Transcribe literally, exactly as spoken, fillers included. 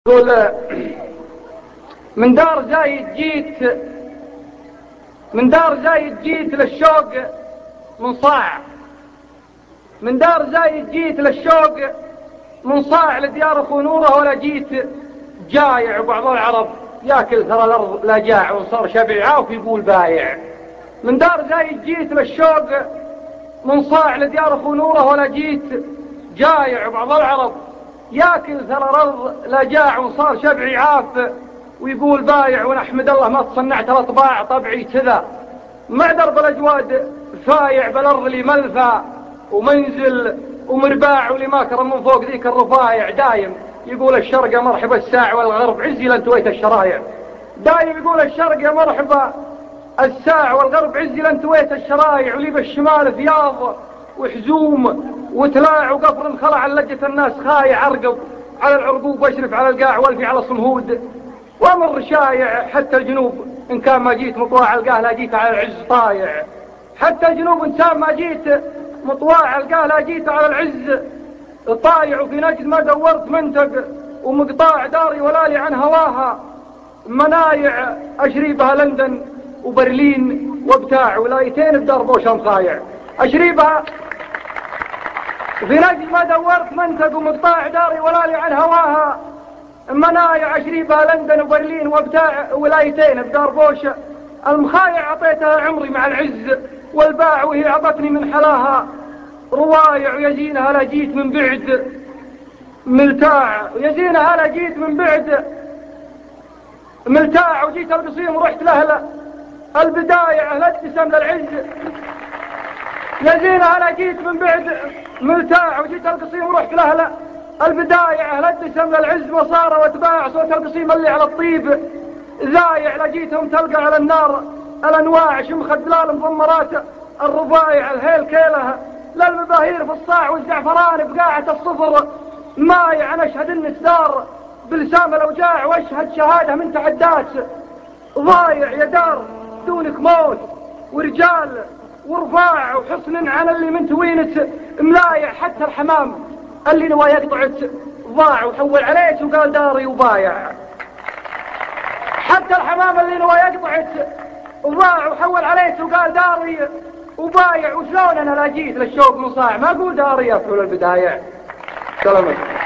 يقول من دار زايد جيت من دار زايد جيت للشوق من صاع من دار زايد جيت للشوق من صاع لديار اخو نوره، ولا جيت جايع وبعض العرب ياكل ثرى الارض لا جاع وصار شبع عاف يقول بايع. من دار زايد جيت للشوق من صاع لديار اخو نوره، ولا جيت جايع وبعض العرب ياكل ثرى الارض لا جاع وصار شبعي عاف ويقول بايع. ونحمد الله ما تصنعت الاطباع طبعي كذا، مع درب الاجواد فايع بالارض لي ملفى ومنزل ومرباع، ولي ما كرم من فوق ذيك الرفايع. دايم يقول الشرق مرحبا الساع والغرب عزي لانتويت الشرايع. دايم يقول الشرق يا مرحبا الساع والغرب عزي لانتويت الشرايع، ولي بالشمال فياض وحزوم وتلاع وقفر انخلع لجة الناس خايع، ارقب على العرقوب واشرف على القاع والفي على صمهود وامر شايع. حتى الجنوب ان كان ما جيت مطواع القاه لا جيت على العز طايع. حتى الجنوب ان كان ما جيت مطواع القاه لا جيت على العز طايع. وفي نجد ما دورت منتق ومقطاع داري ولا لي عن هواها منايع، اشريبها لندن وبرلين وبتاع ولايتين بدار بوشام خايع. اشريبها في نجد ما دورت منتق ومقطاع داري ولا لي عن هواها منايع، اشريبها لندن وبرلين وبتاع ولايتين بدار بوش. المخايع عطيتها عمري مع العز والباع، وهي عطتني من حلاها روايع. ويزينها لا جيت من بعد ملتاع ويزينها لا جيت من بعد ملتاع، وجيت القصيم ورحت لهلا البدايع لا ابتسم للعز. يزينها لا جيت من بعد ملتاع وجيت القصيم ورحت لهلا البدايع لا ابتسم للعز. وصار واتباع صوت القصيم اللي على الطيب ذايع، لقيتهم تلقى على النار الانواع شمخ الدلال مضمرات الرفايع. الهيل كيلها للمباهير في الصاع والزعفران بقاعة الصفر مايع. انا اشهد ان الدار بلسام الاوجاع واشهد شهاده من تعدات ضايع. يا دار دونك موت ورجال ورفاع وحصن عن اللي من توينت ملايع. حتى الحمام اللي نوى يقطعت ضاع وحول عليك وقال داري وبايع. حتى الحمام اللي نوى يقطعت ضاع وحول عليك وقال داري وبايع. وشلون انا لا جيت للشوق من صاع ما اقول داري يا فلول البدايع. سلامك.